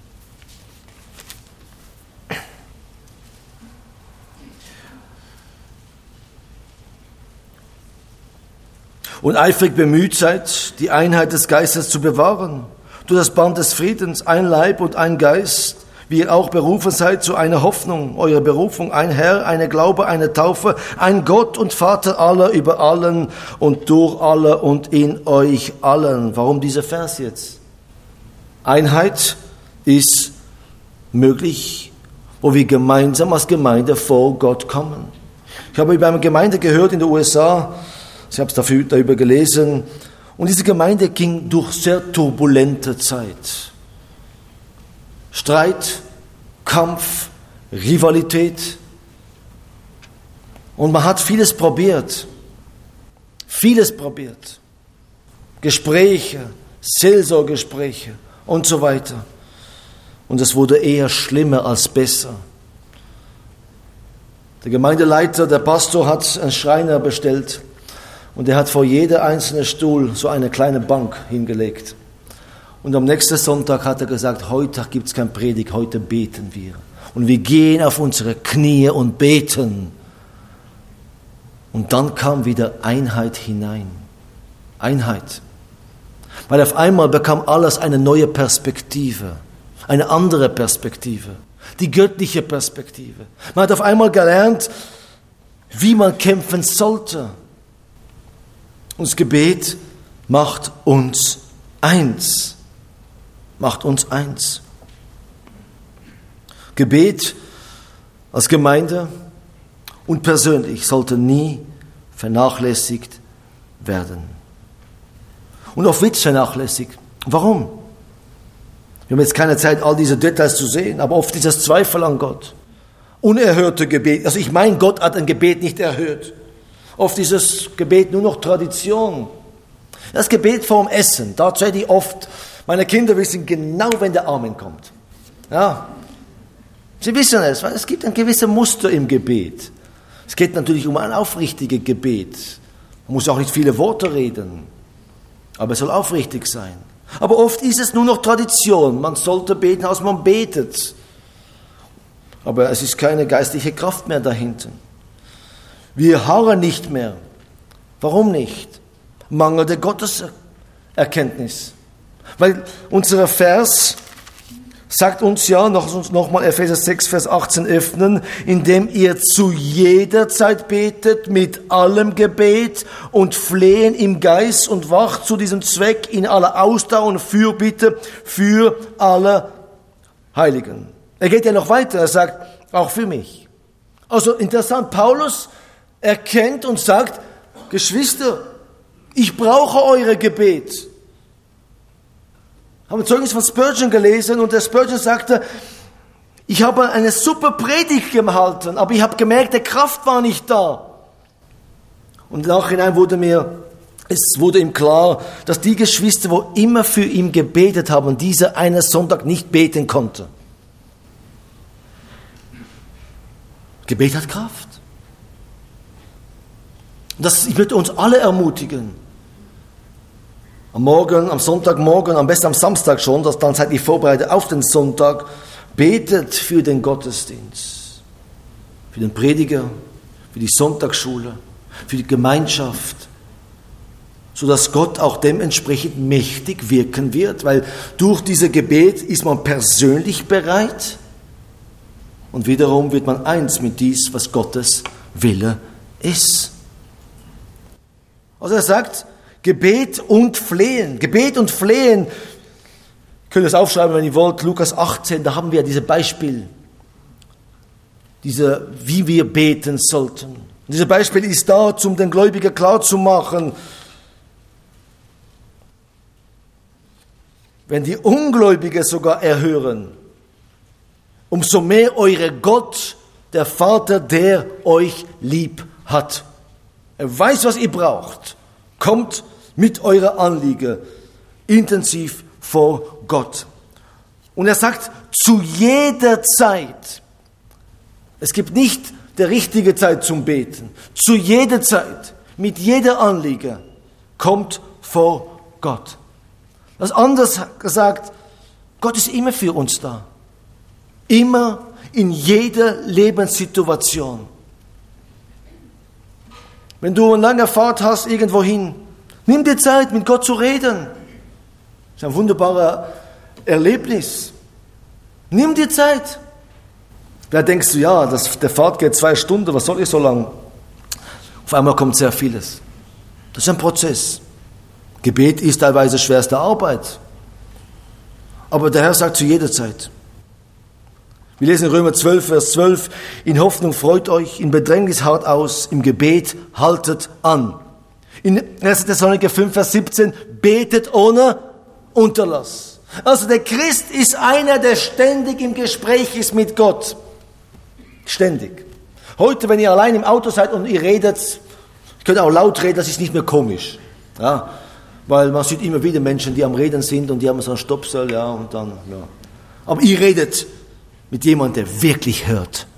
Und eifrig bemüht seid, die Einheit des Geistes zu bewahren, durch das Band des Friedens, ein Leib und ein Geist, wie ihr auch berufen seid zu einer Hoffnung, eure Berufung, ein Herr, eine Glaube, eine Taufe, ein Gott und Vater aller, über allen und durch alle und in euch allen. Warum dieser Vers jetzt? Einheit ist möglich, wo wir gemeinsam als Gemeinde vor Gott kommen. Ich habe über eine Gemeinde gehört in den U S A, ich habe es dafür, darüber gelesen, und diese Gemeinde ging durch sehr turbulente Zeit. Streit, Kampf, Rivalität. Und man hat vieles probiert. Vieles probiert. Gespräche, Seelsorgegespräche und so weiter. Und es wurde eher schlimmer als besser. Der Gemeindeleiter, der Pastor hat einen Schreiner bestellt. Und er hat vor jeder einzelnen Stuhl so eine kleine Bank hingelegt. Und am nächsten Sonntag hat er gesagt, heute gibt es kein Predigt, heute beten wir. Und wir gehen auf unsere Knie und beten. Und dann kam wieder Einheit hinein. Einheit. Weil auf einmal bekam alles eine neue Perspektive. Eine andere Perspektive, die göttliche Perspektive. Man hat auf einmal gelernt, wie man kämpfen sollte. Und das Gebet macht uns eins. Macht uns eins. Gebet als Gemeinde und persönlich sollte nie vernachlässigt werden. Und oft wird es vernachlässigt. Warum? Wir haben jetzt keine Zeit, all diese Details zu sehen, aber oft ist das Zweifel an Gott. Unerhörte Gebet. Also ich meine, Gott hat ein Gebet nicht erhört. Oft ist das Gebet nur noch Tradition. Das Gebet vorm Essen, da erzähle ich oft, meine Kinder wissen genau, wenn der Amen kommt. Ja, sie wissen es, weil es gibt ein gewisses Muster im Gebet. Es geht natürlich um ein aufrichtiges Gebet. Man muss auch nicht viele Worte reden, aber es soll aufrichtig sein. Aber oft ist es nur noch Tradition. Man sollte beten, als man betet. Aber es ist keine geistliche Kraft mehr dahinter. Wir harren nicht mehr. Warum nicht? Mangelnde Gotteserkenntnis. Weil unser Vers sagt uns ja, noch, noch mal Epheser sechs, Vers achtzehn öffnen, indem ihr zu jeder Zeit betet, mit allem Gebet und Flehen im Geist und wacht zu diesem Zweck in aller Ausdauer und Fürbitte für alle Heiligen. Er geht ja noch weiter, er sagt, auch für mich. Also interessant, Paulus erkennt und sagt, Geschwister, ich brauche eure Gebet. Ich habe ein Zeugnis von Spurgeon gelesen und der Spurgeon sagte, ich habe eine super Predigt gehalten, aber ich habe gemerkt, die Kraft war nicht da. Und im Nachhinein wurde mir, es wurde ihm klar, dass die Geschwister, wo immer für ihn gebetet haben, dieser eine Sonntag nicht beten konnte. Gebet hat Kraft. Und das, ich möchte uns alle ermutigen. Am Morgen, am Sonntagmorgen, am besten am Samstag schon, dass dann seid ihr vorbereitet auf den Sonntag, betet für den Gottesdienst, für den Prediger, für die Sonntagsschule, für die Gemeinschaft, sodass Gott auch dementsprechend mächtig wirken wird, weil durch dieses Gebet ist man persönlich bereit und wiederum wird man eins mit dies, was Gottes Wille ist. Also er sagt, Gebet und Flehen, Gebet und Flehen. Ihr könnt es aufschreiben, wenn ihr wollt, Lukas achtzehn, da haben wir dieses Beispiel, diese, wie wir beten sollten. Und dieses Beispiel ist da, um den Gläubigen klarzumachen, wenn die Ungläubigen sogar erhören, umso mehr eure Gott, der Vater, der euch lieb hat. Er weiß, was ihr braucht. Kommt mit eurer Anliege intensiv vor Gott. Und er sagt, zu jeder Zeit. Es gibt nicht die richtige Zeit zum Beten. Zu jeder Zeit, mit jeder Anliege, kommt vor Gott. Das anders gesagt, Gott ist immer für uns da. Immer in jeder Lebenssituation. Wenn du eine lange Fahrt hast, irgendwo hin, nimm dir Zeit, mit Gott zu reden. Das ist ein wunderbares Erlebnis. Nimm dir Zeit. Da denkst du, ja, das, der Fahrt geht zwei Stunden, was soll ich so lang? Auf einmal kommt sehr vieles. Das ist ein Prozess. Gebet ist teilweise schwerste Arbeit. Aber der Herr sagt zu jeder Zeit. Wir lesen in Römer zwölf, Vers zwölf, in Hoffnung freut euch, in Bedrängnis hart aus, im Gebet haltet an. In erster Thessalonicher fünf, Vers siebzehn, betet ohne Unterlass. Also der Christ ist einer, der ständig im Gespräch ist mit Gott. Ständig. Heute, wenn ihr allein im Auto seid und ihr redet, ihr könnt auch laut reden, das ist nicht mehr komisch. Ja, weil man sieht immer wieder Menschen, die am Reden sind und die haben so einen Stopsel, ja, und dann, ja. Aber ihr redet mit jemandem, der wirklich hört.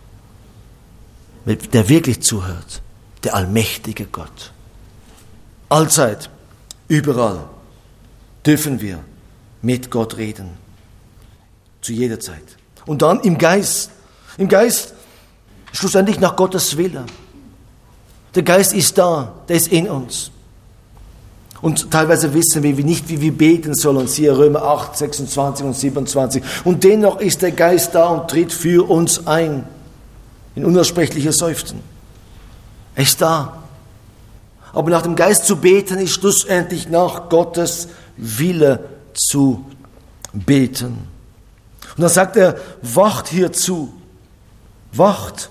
Der wirklich zuhört. Der allmächtige Gott. Allzeit, überall dürfen wir mit Gott reden. Zu jeder Zeit. Und dann im Geist. Im Geist schlussendlich nach Gottes Wille. Der Geist ist da, der ist in uns. Und teilweise wissen wir nicht, wie wir beten sollen. Siehe Römer acht, sechsundzwanzig und siebenundzwanzig. Und dennoch ist der Geist da und tritt für uns ein. In unaussprechliche Seufzen. Er ist da. Aber nach dem Geist zu beten, ist schlussendlich nach Gottes Wille zu beten. Und dann sagt er, wacht hierzu. Wacht.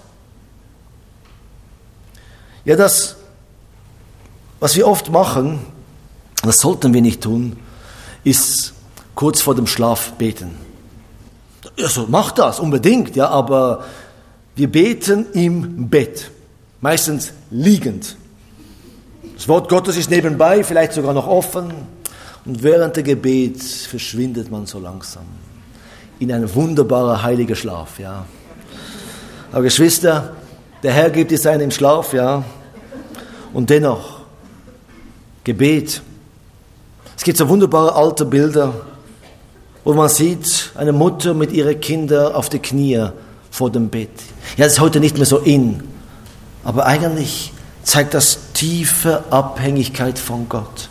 Ja, das, was wir oft machen, das sollten wir nicht tun, ist kurz vor dem Schlaf beten. Also macht das unbedingt, ja, aber wir beten im Bett, meistens liegend. Das Wort Gottes ist nebenbei, vielleicht sogar noch offen, und während der Gebet verschwindet man so langsam in ein wunderbarer heiliger Schlaf, ja. Aber Geschwister, der Herr gibt es einen im Schlaf, ja, und dennoch Gebet. Es gibt so wunderbare alte Bilder, wo man sieht, eine Mutter mit ihren Kindern auf die Knie vor dem Bett. Ja, das ist heute nicht mehr so in, aber eigentlich zeigt das tiefe Abhängigkeit von Gott.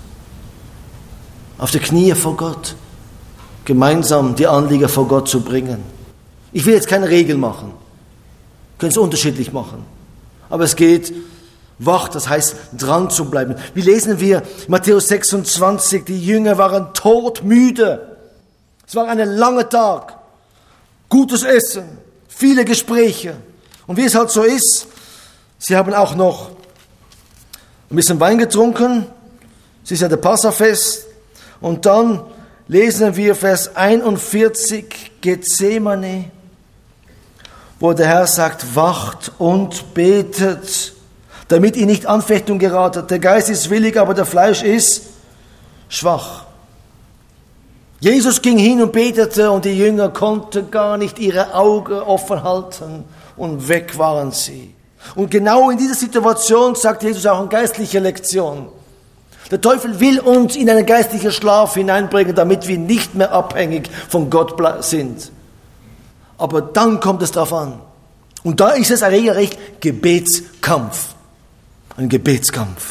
Auf die Knie vor Gott, gemeinsam die Anliegen vor Gott zu bringen. Ich will jetzt keine Regel machen, können es unterschiedlich machen, aber es geht wach, das heißt dran zu bleiben. Wie lesen wir Matthäus sechsundzwanzig, die Jünger waren todmüde. Es war ein langer Tag, gutes Essen, viele Gespräche. Und wie es halt so ist, sie haben auch noch ein bisschen Wein getrunken. Es ist ja der Passafest. Und dann lesen wir Vers einundvierzig, Gethsemane, wo der Herr sagt, wacht und betet, damit ihr nicht Anfechtung geratet. Der Geist ist willig, aber der Fleisch ist schwach. Jesus ging hin und betete und die Jünger konnten gar nicht ihre Augen offen halten und weg waren sie. Und genau in dieser Situation sagt Jesus auch eine geistliche Lektion. Der Teufel will uns in einen geistlichen Schlaf hineinbringen, damit wir nicht mehr abhängig von Gott sind. Aber dann kommt es darauf an. Und da ist es ein regelrecht Gebetskampf. Ein Gebetskampf.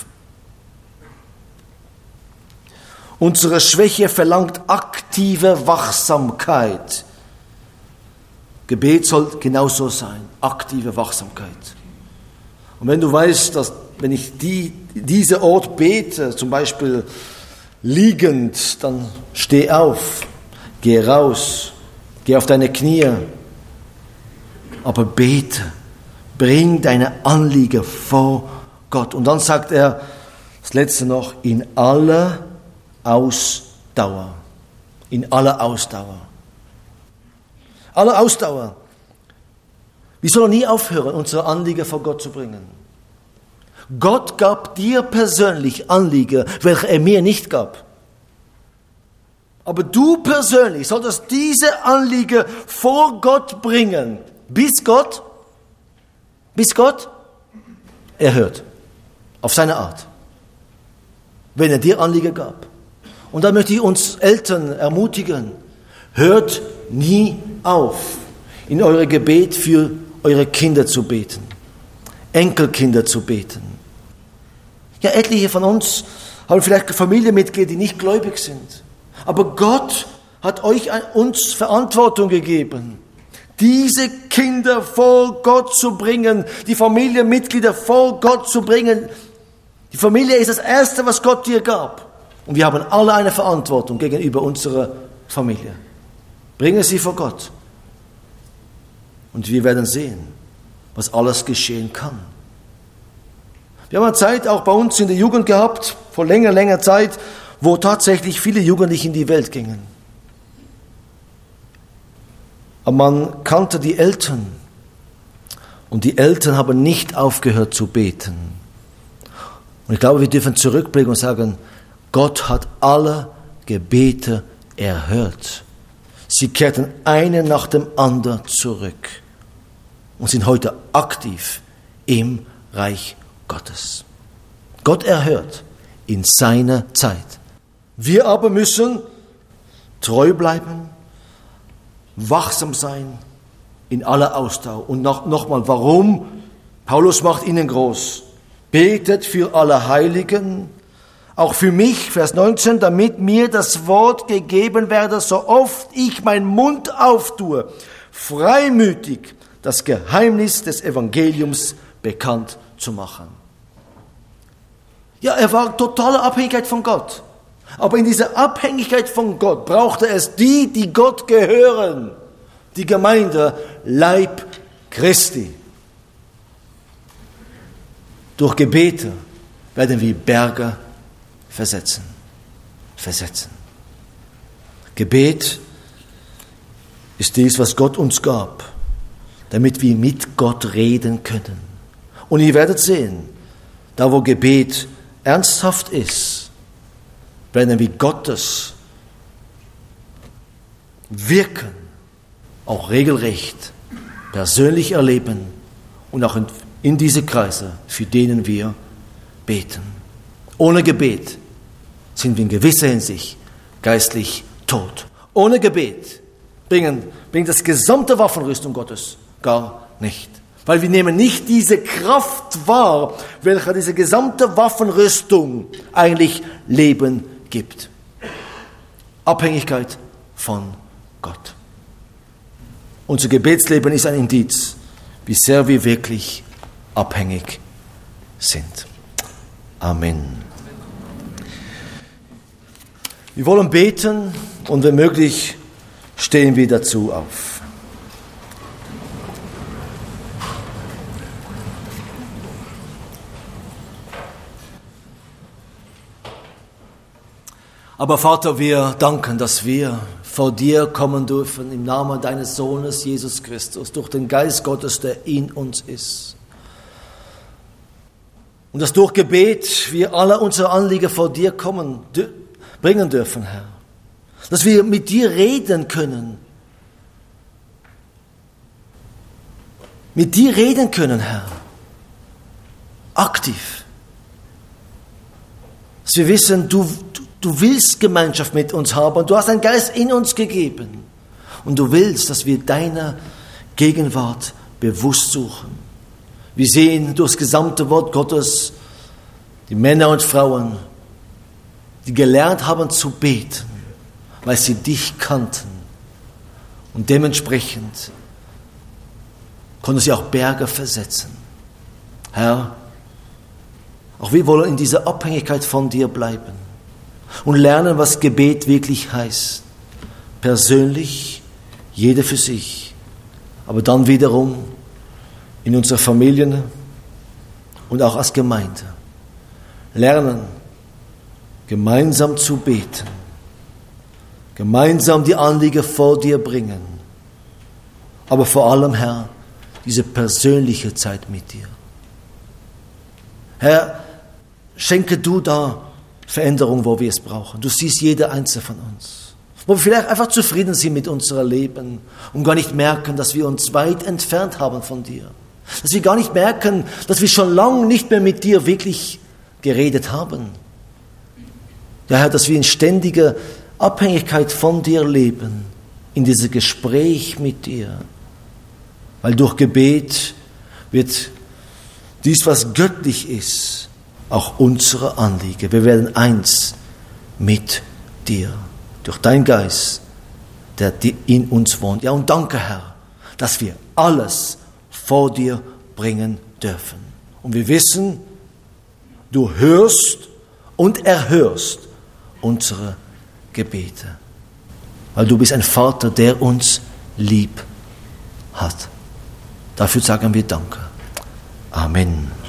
Unsere Schwäche verlangt aktive Wachsamkeit. Gebet soll genauso sein, aktive Wachsamkeit. Und wenn du weißt, dass wenn ich die, diese Ort bete, zum Beispiel liegend, dann steh auf, geh raus, geh auf deine Knie, aber bete, bring deine Anliegen vor Gott. Und dann sagt er, das letzte noch, in aller Ausdauer. In aller Ausdauer. Aller Ausdauer. Wir sollen nie aufhören, unsere Anliegen vor Gott zu bringen. Gott gab dir persönlich Anliegen, welche er mir nicht gab. Aber du persönlich solltest diese Anliegen vor Gott bringen. Bis Gott, bis Gott erhört. Auf seine Art. Wenn er dir Anliegen gab. Und dann möchte ich uns Eltern ermutigen, hört nie auf, in eure Gebet für eure Kinder zu beten, Enkelkinder zu beten. Ja, etliche von uns haben vielleicht Familienmitglieder, die nicht gläubig sind. Aber Gott hat euch uns Verantwortung gegeben, diese Kinder vor Gott zu bringen, die Familienmitglieder vor Gott zu bringen. Die Familie ist das Erste, was Gott dir gab. Und wir haben alle eine Verantwortung gegenüber unserer Familie. Bringe sie vor Gott. Und wir werden sehen, was alles geschehen kann. Wir haben eine Zeit auch bei uns in der Jugend gehabt, vor länger, länger Zeit, wo tatsächlich viele Jugendliche in die Welt gingen. Aber man kannte die Eltern. Und die Eltern haben nicht aufgehört zu beten. Und ich glaube, wir dürfen zurückblicken und sagen, Gott hat alle Gebete erhört. Sie kehrten einen nach dem anderen zurück und sind heute aktiv im Reich Gottes. Gott erhört in seiner Zeit. Wir aber müssen treu bleiben, wachsam sein in aller Ausdauer. Und noch, noch mal, warum? Paulus macht ihnen groß. Betet für alle Heiligen, Auch für mich, Vers neunzehn, damit mir das Wort gegeben werde, so oft ich meinen Mund auftue, freimütig das Geheimnis des Evangeliums bekannt zu machen. Ja, er war totale Abhängigkeit von Gott. Aber in dieser Abhängigkeit von Gott brauchte es die, die Gott gehören. Die Gemeinde, Leib Christi. Durch Gebete werden wir Berge versetzen. Versetzen. Gebet ist dies, was Gott uns gab, damit wir mit Gott reden können. Und ihr werdet sehen, da wo Gebet ernsthaft ist, werden wir Gottes Wirken auch regelrecht persönlich erleben und auch in, in diese Kreise, für denen wir beten. Ohne Gebet sind wir in gewisser Hinsicht geistlich tot. Ohne Gebet bringen, bringt das gesamte Waffenrüstung Gottes gar nicht. Weil wir nehmen nicht diese Kraft wahr, welche diese gesamte Waffenrüstung eigentlich Leben gibt. Abhängigkeit von Gott. Unser Gebetsleben ist ein Indiz, wie sehr wir wirklich abhängig sind. Amen. Wir wollen beten und wenn möglich stehen wir dazu auf. Aber Vater, wir danken, dass wir vor dir kommen dürfen im Namen deines Sohnes Jesus Christus, durch den Geist Gottes, der in uns ist. Und dass durch Gebet wir alle unsere Anliegen vor dir kommen, bringen dürfen, Herr. Dass wir mit dir reden können. Mit dir reden können, Herr. Aktiv. Dass wir wissen, du, du Du willst Gemeinschaft mit uns haben und du hast einen Geist in uns gegeben. Und du willst, dass wir deine Gegenwart bewusst suchen. Wir sehen durch das gesamte Wort Gottes die Männer und Frauen, die gelernt haben zu beten, weil sie dich kannten. Und dementsprechend konnten sie auch Berge versetzen. Herr, auch wir wollen in dieser Abhängigkeit von dir bleiben. Und lernen, was Gebet wirklich heißt. Persönlich, jeder für sich. Aber dann wiederum in unserer Familie und auch als Gemeinde. Lernen, gemeinsam zu beten. Gemeinsam die Anliegen vor dir bringen. Aber vor allem, Herr, diese persönliche Zeit mit dir. Herr, schenke du da Veränderung, wo wir es brauchen. Du siehst jeder Einzelne von uns. Wo wir vielleicht einfach zufrieden sind mit unserem Leben und gar nicht merken, dass wir uns weit entfernt haben von dir. Dass wir gar nicht merken, dass wir schon lange nicht mehr mit dir wirklich geredet haben. Ja, Herr, dass wir in ständiger Abhängigkeit von dir leben, in diesem Gespräch mit dir. Weil durch Gebet wird dies, was göttlich ist, auch unsere Anliegen. Wir werden eins mit dir, durch deinen Geist, der in uns wohnt. Ja, und danke, Herr, dass wir alles vor dir bringen dürfen. Und wir wissen, du hörst und erhörst unsere Gebete. Weil du bist ein Vater, der uns lieb hat. Dafür sagen wir Danke. Amen.